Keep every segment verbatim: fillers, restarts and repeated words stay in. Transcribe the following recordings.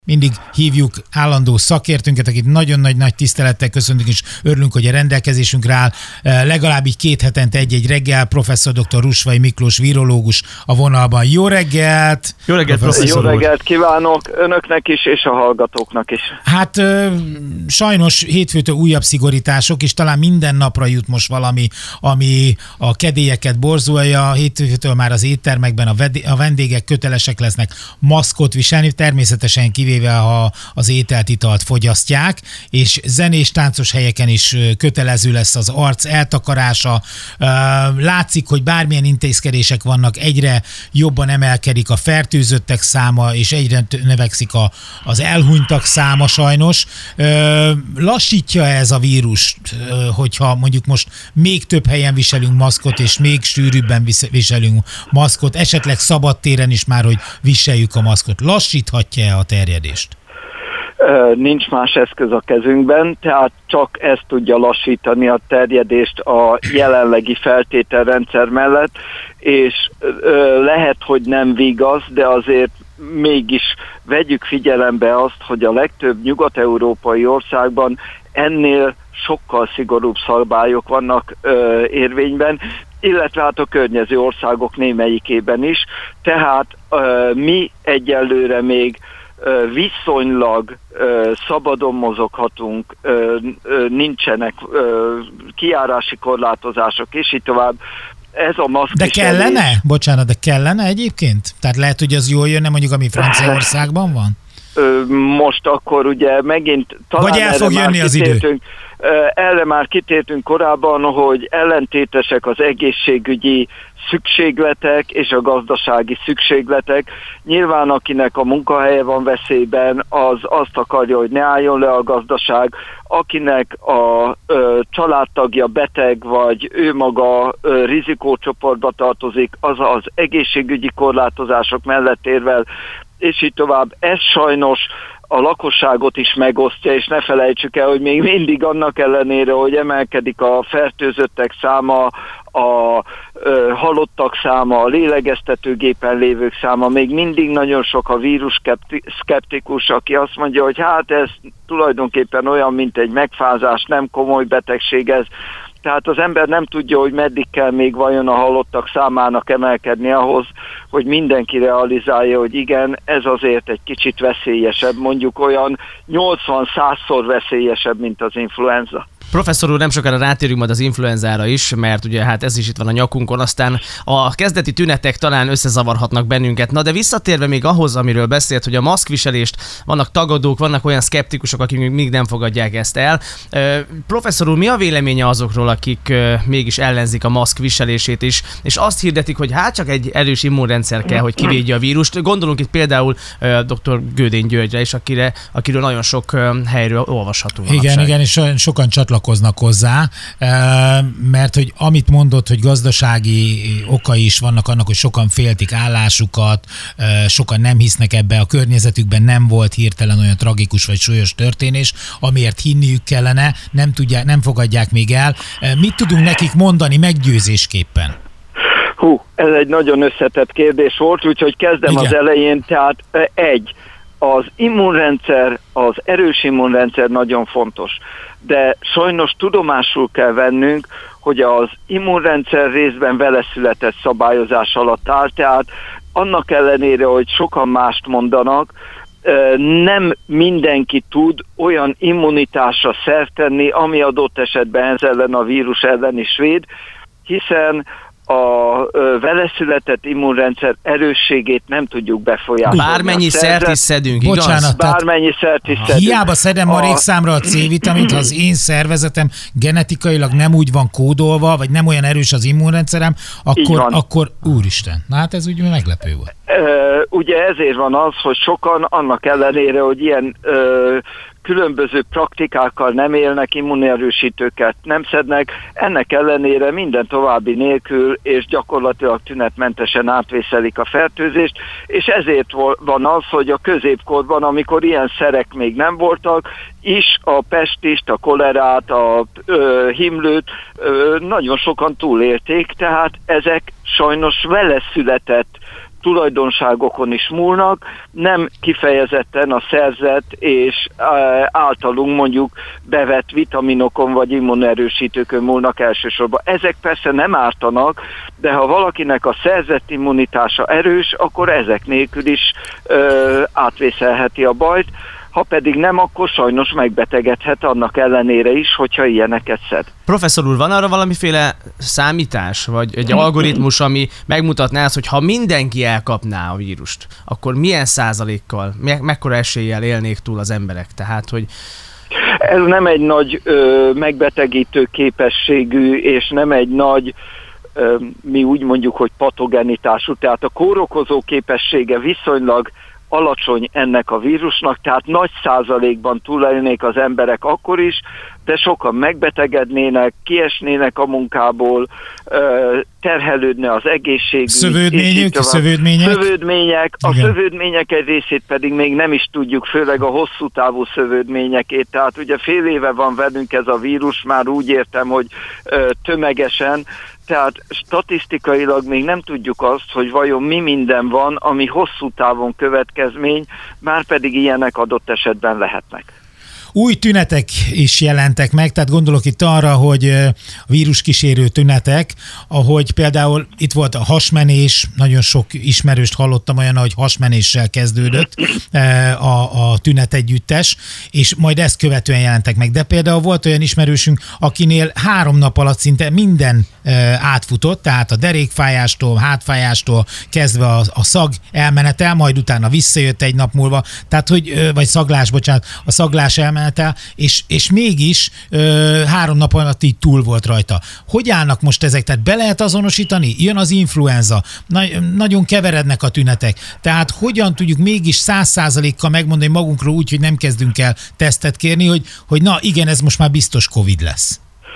Mindig hívjuk állandó szakértőnket, akit nagyon nagy-nagy tisztelettel köszöntünk, és örülünk, hogy a rendelkezésünkre áll. Legalább így két hetente egy-egy reggel. Professzor dr. Rusvay Miklós virológus a vonalban. Jó reggelt! Jó reggelt, professzor Jó reggelt kívánok önöknek is, és a hallgatóknak is. Hát sajnos hétfőtől újabb szigorítások, és talán minden napra jut most valami, ami a kedélyeket borzolja. Hétfőtől már az éttermekben a vendégek kötelesek lesznek maszkot viselni, természetesen kivéve ha az ételt, italt fogyasztják, és zenés, táncos helyeken is kötelező lesz az arc eltakarása. Látszik, hogy bármilyen intézkedések vannak, egyre jobban emelkedik a fertőzöttek száma, és egyre növekszik a, az elhunytak száma sajnos. Lassítja ez a vírus, hogyha mondjuk most még több helyen viselünk maszkot, és még sűrűbben viselünk maszkot, esetleg szabadtéren is már, hogy viseljük a maszkot. Lassíthatja-e a terjedést? Nincs más eszköz a kezünkben, tehát csak ez tudja lassítani a terjedést a jelenlegi feltételrendszer mellett, és lehet, hogy nem vigaz, de azért mégis vegyük figyelembe azt, hogy a legtöbb nyugat-európai országban ennél sokkal szigorúbb szabályok vannak ö, érvényben, illetve hát a környező országok némelyikében is, tehát ö, mi egyelőre még ö, viszonylag ö, szabadon mozoghatunk, ö, ö, nincsenek ö, kijárási korlátozások, és így tovább. Ez a maszk De kellene? Bocsánat, de kellene egyébként? Tehát lehet, hogy az jól jönne, mondjuk ami Franciaországban van? Most akkor ugye megint talán Vagy el fog jönni az idő. Erre már kitértünk korábban, hogy ellentétesek az egészségügyi szükségletek és a gazdasági szükségletek. Nyilván akinek a munkahelye van veszélyben, az azt akarja, hogy ne álljon le a gazdaság. Akinek a ö, családtagja beteg, vagy ő maga ö, rizikócsoportba tartozik, az az egészségügyi korlátozások mellett érvel, és így tovább. Ez sajnos a lakosságot is megosztja, és ne felejtsük el, hogy még mindig annak ellenére, hogy emelkedik a fertőzöttek száma, a ö, halottak száma, a lélegeztetőgépen lévők száma, még mindig nagyon sok a vírus szkeptikus, aki azt mondja, hogy hát ez tulajdonképpen olyan, mint egy megfázás, nem komoly betegség ez. Tehát az ember nem tudja, hogy meddig kell még vajon a halottak számának emelkedni ahhoz, hogy mindenki realizálja, hogy igen, ez azért egy kicsit veszélyesebb, mondjuk olyan nyolcvan-százszor veszélyesebb, mint az influenza. Professzor úr, nem sokára rátérünk majd az influenzára is, mert ugye hát ez is itt van a nyakunkon, aztán a kezdeti tünetek talán összezavarhatnak bennünket. Na de visszatérve még ahhoz, amiről beszélt, hogy a maszkviselést, vannak tagadók, vannak olyan szkeptikusok, akik még nem fogadják ezt el. Professzor úr, mi a véleménye azokról, akik mégis ellenzik a maszk viselését is, és azt hirdetik, hogy hát csak egy erős immunrendszer kell, hogy kivédje a vírust. Gondolunk itt például dr. Gödény Györgyre is, akire, akiről nagyon sok helyről olvashatunk. Igen, manapság. Igen, és sokan csatlakoznak hozzá, mert hogy amit mondott, hogy gazdasági okai is vannak annak, hogy sokan féltik állásukat, sokan nem hisznek ebbe, a környezetükben nem volt hirtelen olyan tragikus vagy súlyos történés, amiért hinniük kellene, nem tudják, nem fogadják még el. Mit tudunk nekik mondani meggyőzésképpen? Hú, ez egy nagyon összetett kérdés volt, úgyhogy kezdem Igen. az elején, tehát egy, az immunrendszer, az erős immunrendszer nagyon fontos, de sajnos tudomásul kell vennünk, hogy az immunrendszer részben vele született szabályozás alatt áll, tehát annak ellenére, hogy sokan mást mondanak, nem mindenki tud olyan immunitásra szert tenni, ami adott esetben ez ellen a vírus ellen is véd, hiszen a vele született immunrendszer erősségét nem tudjuk befolyásolni. Bármennyi szert is szedünk, igaz? Bocsánat, Bármennyi szert is szedünk. Hiába szedem a marékszámra a C-vitamint, ha az én szervezetem genetikailag nem úgy van kódolva, vagy nem olyan erős az immunrendszerem, akkor, akkor úristen, na hát ez úgy meglepő volt. Uh, ugye ezért van az, hogy sokan annak ellenére, hogy ilyen uh, különböző praktikákkal nem élnek, immunerősítőket nem szednek, ennek ellenére minden további nélkül és gyakorlatilag tünetmentesen átvészelik a fertőzést, és ezért van az, hogy a középkorban, amikor ilyen szerek még nem voltak, is a pestist, a kolerát, a ö, himlőt ö, nagyon sokan túlélték, tehát ezek sajnos vele született tulajdonságokon is múlnak, nem kifejezetten a szerzett és általunk mondjuk bevett vitaminokon vagy immunerősítőkön múlnak elsősorban. Ezek persze nem ártanak, de ha valakinek a szerzett immunitása erős, akkor ezek nélkül is ö, átvészelheti a bajt, ha pedig nem, akkor sajnos megbetegedhet annak ellenére is, hogyha ilyeneket szed. Professzor úr, van arra valamiféle számítás, vagy egy algoritmus, ami megmutatná azt, hogy ha mindenki elkapná a vírust, akkor milyen százalékkal, me- mekkora eséllyel élnék túl az emberek? Tehát, hogy... Ez nem egy nagy ö, megbetegítő képességű, és nem egy nagy, ö, mi úgy mondjuk, hogy patogenitású, tehát a kórokozó képessége viszonylag alacsony ennek a vírusnak, tehát nagy százalékban túlélnék az emberek akkor is, de sokan megbetegednének, kiesnének a munkából, terhelődne az egészségügy. Szövődmények, szövődmények. Szövődmények. A Igen. szövődmények egy részét pedig még nem is tudjuk, főleg a hosszú távú szövődményekét. Tehát ugye fél éve van velünk ez a vírus, már úgy értem, hogy tömegesen, tehát statisztikailag még nem tudjuk azt, hogy vajon mi minden van, ami hosszú távon következmény, már pedig ilyenek adott esetben lehetnek. Új tünetek is jelentek meg, tehát gondolok itt arra, hogy a víruskísérő tünetek, ahogy például itt volt a hasmenés, nagyon sok ismerőst hallottam olyan, hogy hasmenéssel kezdődött a, a tünetegyüttes, és majd ezt követően jelentek meg. De például volt olyan ismerősünk, akinél három nap alatt szinte minden átfutott, tehát a derékfájástól, hátfájástól kezdve a, a szag elmenetel, majd utána visszajött egy nap múlva, tehát hogy, vagy szaglás, bocsánat, a szaglás elmenetel, és, és mégis ö, három nap alatt így túl volt rajta. Hogy állnak most ezek? Tehát be lehet azonosítani? Jön az influenza, Nagy, nagyon keverednek a tünetek. Tehát hogyan tudjuk mégis száz százalékkal megmondani magunkról úgy, hogy nem kezdünk el tesztet kérni, hogy, hogy na igen, ez most már biztos Covid lesz.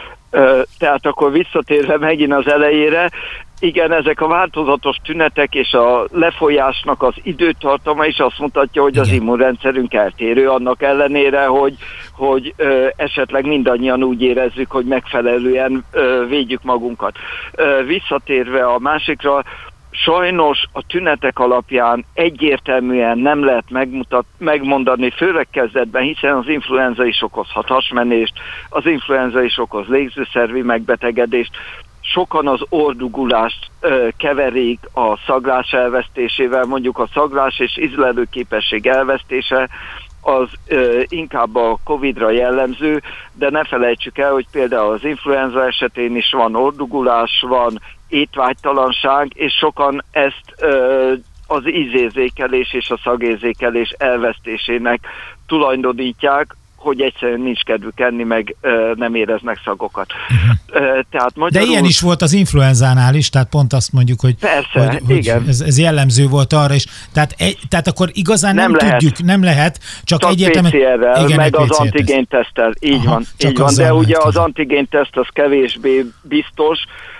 Tehát akkor visszatérve megint az elejére, igen, ezek a változatos tünetek és a lefolyásnak az időtartama is azt mutatja, hogy Igen. az immunrendszerünk eltérő, annak ellenére, hogy, hogy ö, esetleg mindannyian úgy érezzük, hogy megfelelően ö, védjük magunkat. Ö, visszatérve a másikra, sajnos a tünetek alapján egyértelműen nem lehet megmutat, megmondani, főleg kezdetben, hiszen az influenza is okozhat hasmenést, az influenza is okoz légzőszervi megbetegedést. Sokan az orrdugulást ö, keverik a szaglás elvesztésével, mondjuk a szaglás és ízlelő képesség elvesztése az ö, inkább a Covidra jellemző, de ne felejtsük el, hogy például az influenza esetén is van orrdugulás, van étvágytalanság, és sokan ezt ö, az ízérzékelés és a szagérzékelés elvesztésének tulajdonítják, hogy egyszerűen nincs kedvük enni, meg ö, nem éreznek szagokat. Uh-huh. Tehát magyarul... De ilyen is volt az influenzánál is, tehát pont azt mondjuk, hogy, Persze, hogy, hogy igen. Ez, ez jellemző volt arra is. Tehát, egy, tehát akkor igazán nem, nem tudjuk, nem lehet, csak, csak egyértelműen... pé cé errel, igen, meg az antigénteszttel, így Aha, van. Így van. De ugye az antigénteszt az kevésbé biztos,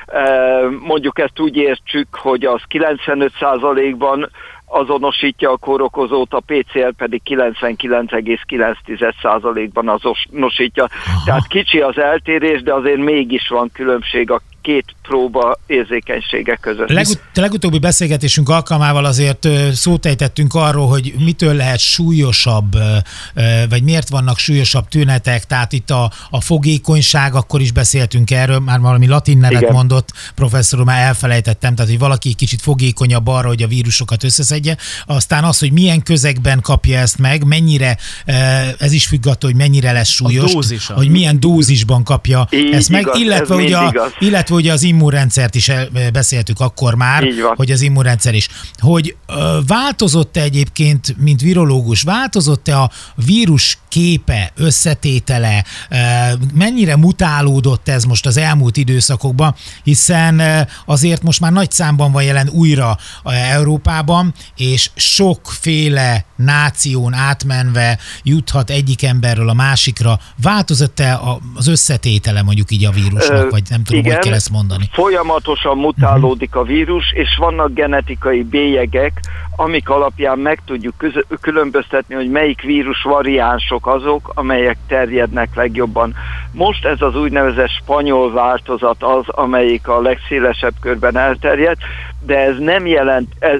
mondjuk ezt úgy értsük, hogy az kilencvenöt százalékban azonosítja a kórokozót, a pé cé er pedig kilencvenkilenc egész kilenc százalékban azonosítja. Aha. Tehát kicsi az eltérés, de azért mégis van különbség a két próba érzékenysége között. Legut- legutóbbi beszélgetésünk alkalmával azért szót ejtettünk arról, hogy mitől lehet súlyosabb, vagy miért vannak súlyosabb tünetek, tehát itt a, a fogékonyság, akkor is beszéltünk erről, már valami latin nevet Igen. mondott, professzor úr, már elfelejtettem, tehát hogy valaki kicsit fogékonyabb arra, hogy a vírusokat összeszedje, aztán az, hogy milyen közegben kapja ezt meg, mennyire, ez is függ attól, hogy mennyire lesz súlyos, hogy milyen dózisban kapja Így ezt meg, igaz, illetve, ugye a, illetve ugye az immunrendszert is beszéltük akkor már, hogy az immunrendszer is. Hogy ö, változott-e egyébként, mint virológus, változott-e a vírus képe, összetétele, ö, mennyire mutálódott ez most az elmúlt időszakokban, hiszen ö, azért most már nagy számban van jelen újra Európában, és sokféle náción átmenve juthat egyik emberről a másikra. Változott-e az összetétele mondjuk így a vírusnak, vagy nem tudom, Igen, hogy kell ezt mondani? Folyamatosan mutálódik a vírus, és vannak genetikai bélyegek, amik alapján meg tudjuk köz- különböztetni, hogy melyik vírus variánsok azok, amelyek terjednek legjobban. Most ez az úgynevezett spanyol változat az, amelyik a legszélesebb körben elterjedt, de ez nem jelent... Ez,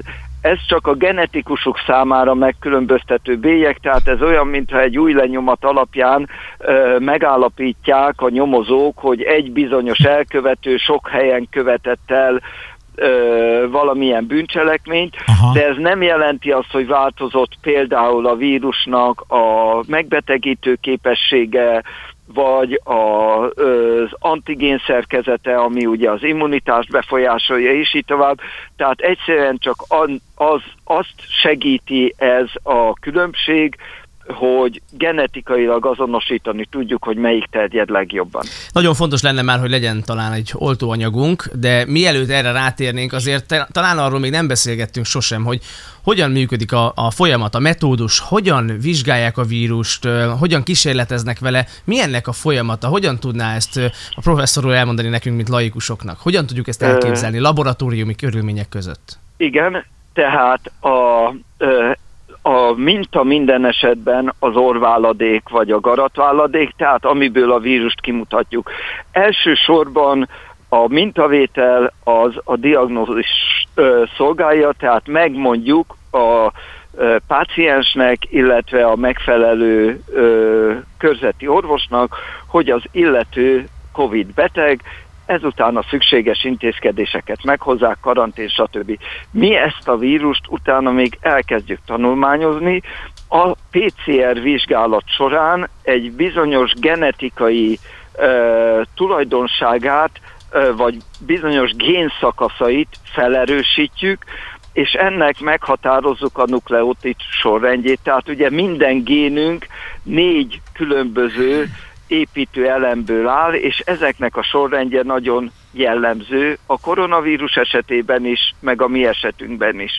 Ez csak a genetikusok számára megkülönböztető bélyeg, tehát ez olyan, mintha egy új lenyomat alapján ö, megállapítják a nyomozók, hogy egy bizonyos elkövető sok helyen követett el ö, valamilyen bűncselekményt, Aha. de ez nem jelenti azt, hogy változott például a vírusnak a megbetegítő képessége, vagy a, az antigén szerkezete, ami ugye az immunitást befolyásolja, és így tovább. Tehát egyszerűen csak az, azt segíti ez a különbség, hogy genetikailag azonosítani tudjuk, hogy melyik terjed legjobban. Nagyon fontos lenne már, hogy legyen talán egy oltóanyagunk, de mielőtt erre rátérnénk, azért talán arról még nem beszélgettünk sosem, hogy hogyan működik a, a folyamat, a metódus, hogyan vizsgálják a vírust, hogyan kísérleteznek vele, mi ennek a folyamata, hogyan tudná ezt a professzor úr elmondani nekünk, mint laikusoknak? Hogyan tudjuk ezt elképzelni laboratóriumi körülmények között? Igen, tehát a... A minta minden esetben az orrváladék vagy a garatváladék, tehát amiből a vírust kimutatjuk. Elsősorban a mintavétel az a diagnózis szolgálja, tehát megmondjuk a páciensnek, illetve a megfelelő körzeti orvosnak, hogy az illető Covid beteg, ezután a szükséges intézkedéseket meghozzák, karantén, stb. Mi ezt a vírust utána még elkezdjük tanulmányozni. A pé cé er vizsgálat során egy bizonyos genetikai uh, tulajdonságát, uh, vagy bizonyos génszakaszait felerősítjük, és ennek meghatározzuk a nukleotid sorrendjét. Tehát ugye minden génünk négy különböző építő elemből áll, és ezeknek a sorrendje nagyon jellemző a koronavírus esetében is, meg a mi esetünkben is.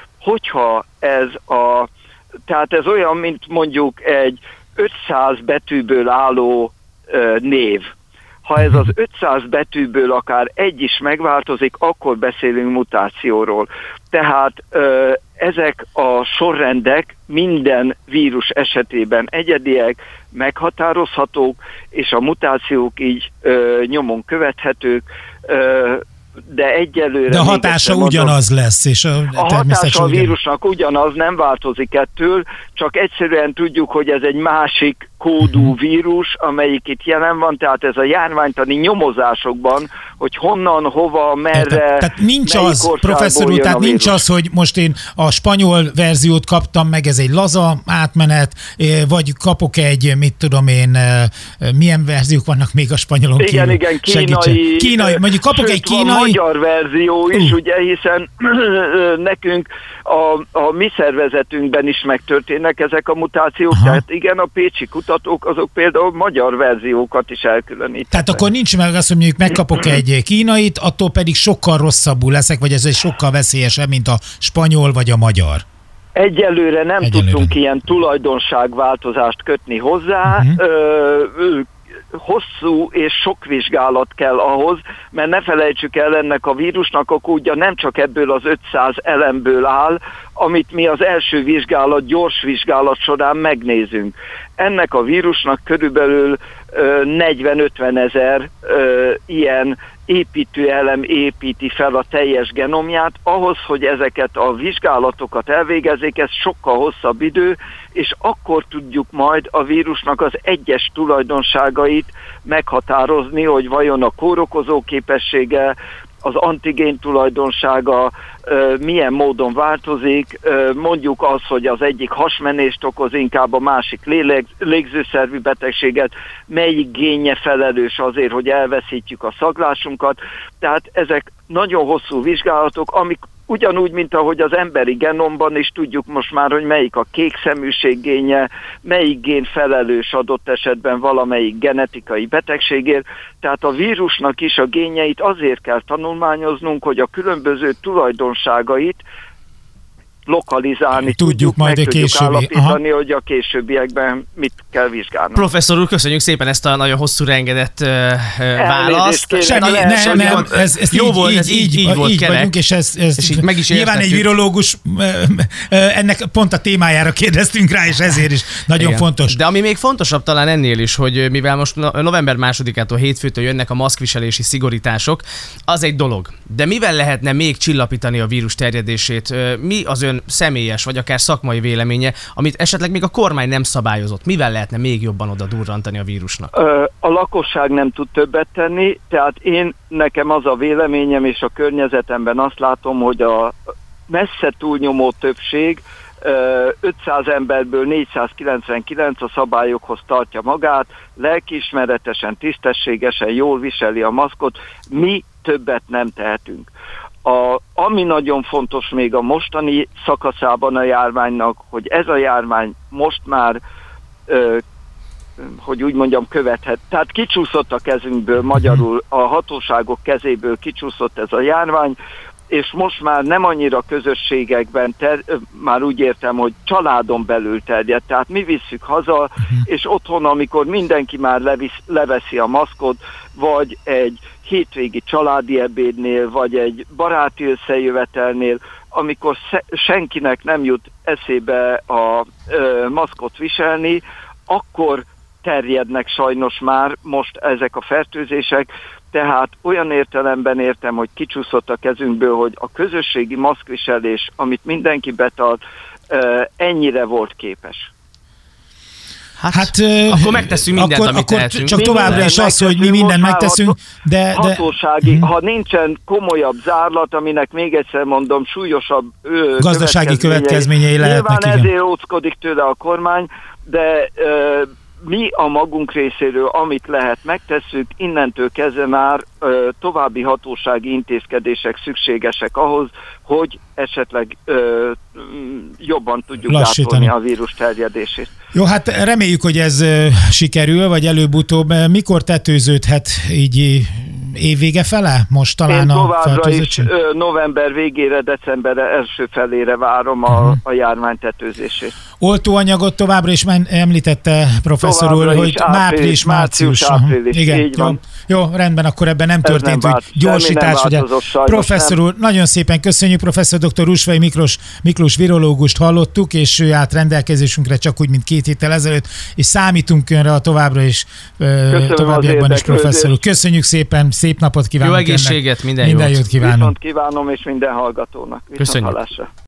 Hogyha ez a, tehát ez olyan, mint mondjuk egy ötszáz betűből álló ö, név. Ha ez az ötszáz betűből akár egy is megváltozik, akkor beszélünk mutációról. Tehát ö, ezek a sorrendek minden vírus esetében egyediek, meghatározhatók, és a mutációk így ö, nyomon követhetők, ö, de egyelőre... De a hatása ugyanaz mondom, lesz, és a, a hatása a vírusnak ugyanaz, nem változik ettől, csak egyszerűen tudjuk, hogy ez egy másik kódú uh-huh. vírus, amelyik itt jelen van, tehát ez a járványtani nyomozásokban, hogy honnan, hova, merre, Értem. Tehát nincs az, professzor úr, tehát nincs az, hogy most én a spanyol verziót kaptam meg, ez egy laza átmenet, vagy kapok egy, mit tudom én, milyen verziók vannak még a spanyolon kívül? Igen, igen, kínai, kínai, mondjuk kapok egy kínai... magyar verzió is, uh. ugye, hiszen nekünk a, a mi szervezetünkben is megtörténnek ezek a mutációk, Aha. tehát igen, a pécsi kutatók azok például magyar verziókat is elkülönítettek. Tehát akkor nincs meg azt, hogy mondjuk megkapok egy kínait, attól pedig sokkal rosszabbul leszek, vagy ez egy sokkal veszélyesebb, mint a spanyol vagy a magyar. Egyelőre nem Egyelőre. tudtunk ilyen tulajdonságváltozást kötni hozzá, uh-huh. ö, ö, hosszú és sok vizsgálat kell ahhoz, mert ne felejtsük el, ennek a vírusnak a kódja nem csak ebből az ötszáz elemből áll, amit mi az első vizsgálat, gyors vizsgálat során megnézünk. Ennek a vírusnak körülbelül negyven-ötven ezer ilyen építőelem építi fel a teljes genomját. Ahhoz, hogy ezeket a vizsgálatokat elvégezzék, ez sokkal hosszabb idő, és akkor tudjuk majd a vírusnak az egyes tulajdonságait meghatározni, hogy vajon a kórokozó képessége, az antigén tulajdonsága milyen módon változik, mondjuk az, hogy az egyik hasmenést okoz, inkább a másik léleg, légzőszervi betegséget, melyik génje felelős azért, hogy elveszítjük a szaglásunkat. Tehát ezek nagyon hosszú vizsgálatok, amik ugyanúgy, mint ahogy az emberi genomban is tudjuk most már, hogy melyik a kék szeműség génje, melyik gén felelős adott esetben valamelyik genetikai betegségért. Tehát a vírusnak is a génjeit azért kell tanulmányoznunk, hogy a különböző tulajdonságait lokalizálni tudjuk, tudjuk, majd meg tudjuk későbbi. állapítani, aha. hogy a későbbiekben mit kell vizsgálni. Professzor úr, köszönjük szépen ezt a nagyon hosszú rengedett uh, választ. kérek, Semmi, Na, nem, lehet, nem, hogy- ez, ez Jó így, volt, így, ez így- így, így volt így kerek. vagyunk, és ez, ez És így meg is nyilván egy értettük. virológus, ö, ö, ennek pont a témájára kérdeztünk rá, és ezért is nagyon Igen. fontos. De ami még fontosabb talán ennél is, hogy mivel most no- november másodikától hétfőtől jönnek a maszkviselési szigorítások, az egy dolog. De mivel lehetne még csillapítani a vírus terjedését? Ö, Mi az ön személyes, vagy akár szakmai véleménye, amit esetleg még a kormány nem szabályozott? Mivel lehetne még jobban oda durrantani a vírusnak? Ö, A lakosság nem tud többet tenni, tehát én, nekem az a véleményem, és a környezetemben azt látom, hogy a messze túlnyomó többség, ö, ötszáz emberből négyszázkilencvenkilenc a szabályokhoz tartja magát, lelkiismeretesen, tisztességesen, jól viseli a maszkot, mi többet nem tehetünk. A, ami nagyon fontos még a mostani szakaszában a járványnak, hogy ez a járvány most már ö, hogy úgy mondjam, követhet. Tehát kicsúszott a kezünkből, magyarul a hatóságok kezéből kicsúszott ez a járvány, és most már nem annyira közösségekben, ter- már úgy értem, hogy családon belül terjed. Tehát mi visszük haza, és otthon, amikor mindenki már levisz, leveszi a maszkot, vagy egy hétvégi családi ebédnél, vagy egy baráti összejövetelnél, amikor sze- senkinek nem jut eszébe a ö, maszkot viselni, akkor terjednek sajnos már most ezek a fertőzések, tehát olyan értelemben értem, hogy kicsúszott a kezünkből, hogy a közösségi maszkviselés, amit mindenki betart, ennyire volt képes. Hát, Hát, ö, akkor megteszünk mindent, akkor, amit akkor tehetünk. csak továbbra Mindent is az, hogy mi megteszünk, mindent most már megteszünk, de... de Hatósági, Mhm. ha nincsen komolyabb zárlat, aminek még egyszer mondom, súlyosabb ö, Gazdasági következményei lehetnek, nyilván igen. ezért óckodik tőle a kormány, de ö, mi a magunk részéről, amit lehet, megtesszük, innentől kezdve már ö, további hatósági intézkedések szükségesek ahhoz, hogy esetleg ö, jobban tudjuk Lassítani. gátolni a vírus terjedését. Jó, hát reméljük, hogy ez ö, sikerül, vagy előbb-utóbb. Mikor tetőződhet így évvége fele? Most talán Én a továbbra is fertőzöttség? ö, november végére, december első felére várom a, Uh-huh. a járvány tetőzését. Oltóanyagot továbbra is men- említette professzor Továbbra úr, is hogy április, március, március. március, április, Igen, így jó, van. jó, rendben, akkor ebben nem Ez történt nem úgy vált- semmi nem gyorsítás. Ugye. változott, sajnos Professzor nem. úr, nagyon szépen köszönjük, professzor dr. Rusvai Miklós, Miklós virológust hallottuk, és ő állt rendelkezésünkre csak úgy, mint két héttel ezelőtt, és számítunk önre a továbbra is ö, továbbiakban is, professzor úr. Köszönjük szépen, szép napot kívánunk. Jó egészséget, minden, Minden jót. jót kívánunk. Viszont kívánom, és minden hallgatónak. Viszont Köszönjük. hallásra.